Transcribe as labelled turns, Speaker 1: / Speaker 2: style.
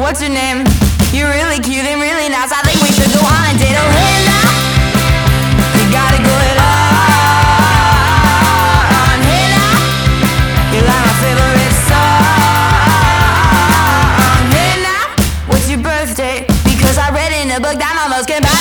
Speaker 1: what's your name? You're really cute and really nice. I think we should go on a date. Oh, hey now, you got it going on. Hey now, you're like my favorite song. Hey now, what's your birthday? Because I read in a book that almost came back.